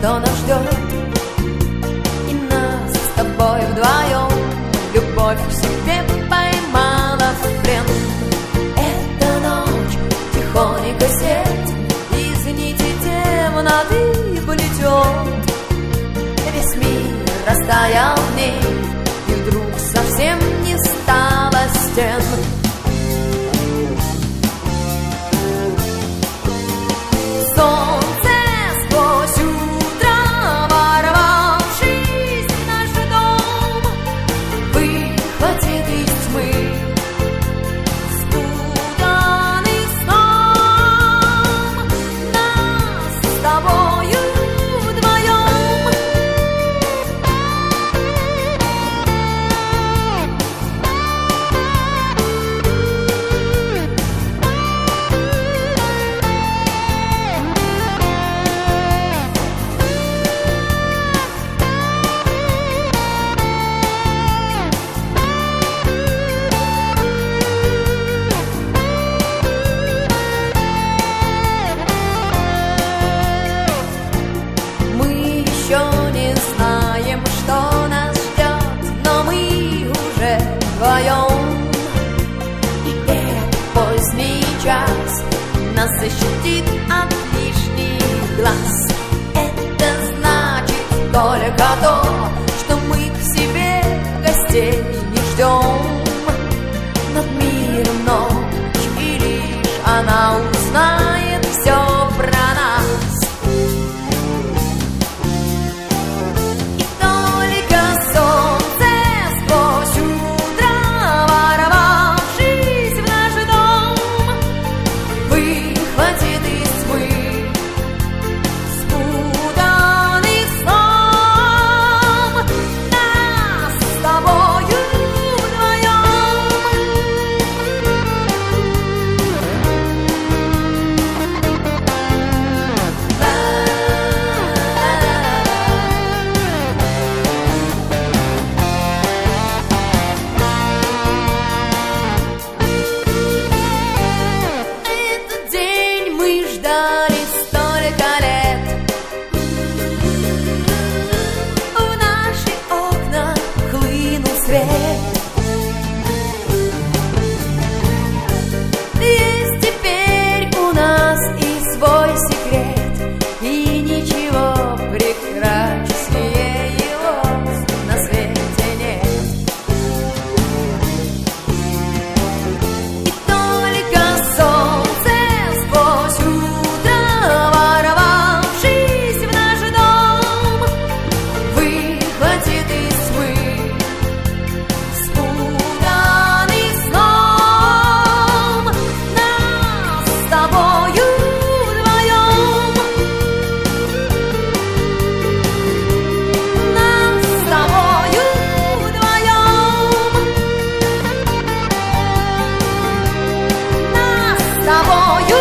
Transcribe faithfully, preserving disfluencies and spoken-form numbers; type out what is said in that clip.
что нас ждет, и нас с тобой вдвоем любовь к себе поймала в плен. Эта ночь тихонько сеть из нити темноты плетет. Весь мир растаял в ней, и вдруг совсем не стало стен. Солнце сквозь утро, ворвавшись в наш дом, выхватит из тьмы спутанный сном нас с тобою вдвоем. Что нас ждет, но мы уже вдвоем. И этот поздний час нас защитит от лишних глаз. Это значит только то, что мы к себе гостей не ждем. Над миром ночь, и лишь она узнает все про нас. Есть теперь у нас и свой секрет, и ничего прекраснее его на свете нет. И только солнце сквозь утро, ворвавшись в наш дом, выхватит из тьмы тобою.